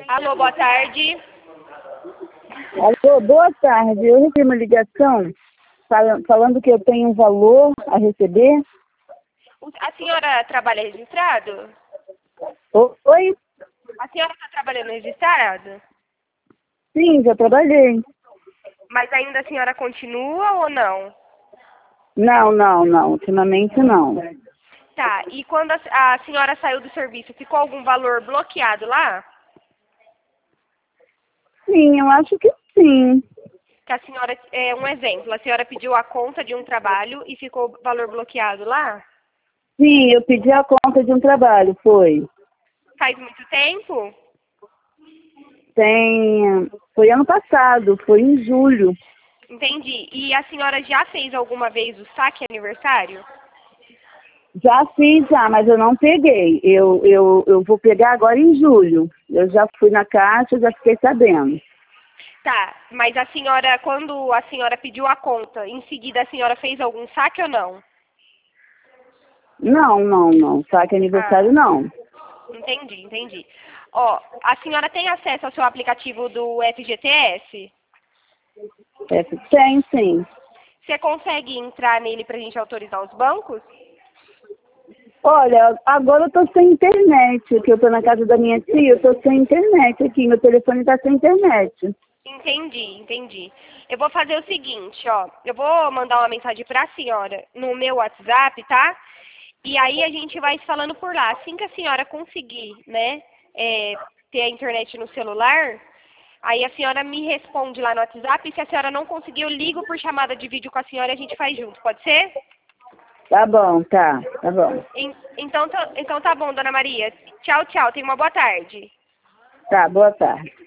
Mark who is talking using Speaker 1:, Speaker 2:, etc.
Speaker 1: Alô, boa tarde.
Speaker 2: Alô, boa tarde. Eu recebi uma ligação falando que eu tenho um valor a receber.
Speaker 1: A senhora trabalha registrado?
Speaker 2: Oi?
Speaker 1: A senhora está trabalhando registrado?
Speaker 2: Sim, já trabalhei.
Speaker 1: Mas ainda a senhora continua ou não?
Speaker 2: Não. Ultimamente não.
Speaker 1: Tá, e quando a senhora saiu do serviço, ficou algum valor bloqueado lá?
Speaker 2: Sim, eu acho que sim.
Speaker 1: Que a senhora, um exemplo, a senhora pediu a conta de um trabalho e ficou o valor bloqueado lá?
Speaker 2: Sim, eu pedi a conta de um trabalho, foi.
Speaker 1: Faz muito tempo?
Speaker 2: Foi ano passado, foi em julho.
Speaker 1: Entendi. E a senhora já fez alguma vez o saque aniversário?
Speaker 2: Já fiz, mas eu não peguei. Eu vou pegar agora em julho. Eu já fui na caixa, já fiquei sabendo.
Speaker 1: Tá, mas a senhora, quando a senhora pediu a conta, em seguida a senhora fez algum saque ou não?
Speaker 2: Não. Saque aniversário
Speaker 1: Ah,
Speaker 2: não.
Speaker 1: entendi. Ó, a senhora tem acesso ao seu aplicativo do FGTS?
Speaker 2: Tem, sim.
Speaker 1: Você consegue entrar nele pra gente autorizar os bancos?
Speaker 2: Olha, agora eu tô sem internet, que eu tô na casa da minha tia, eu tô sem internet aqui, meu telefone tá sem internet.
Speaker 1: Entendi. Eu vou fazer o seguinte, ó. Eu vou mandar uma mensagem pra senhora no meu WhatsApp, tá? E aí a gente vai se falando por lá. Assim que a senhora conseguir, né, ter a internet no celular, aí a senhora me responde lá no WhatsApp. E se a senhora não conseguir, eu ligo por chamada de vídeo com a senhora e a gente faz junto. Pode ser?
Speaker 2: Tá bom, tá bom.
Speaker 1: Então tá bom, dona Maria. Tchau. Tenha uma boa tarde.
Speaker 2: Tá, boa tarde.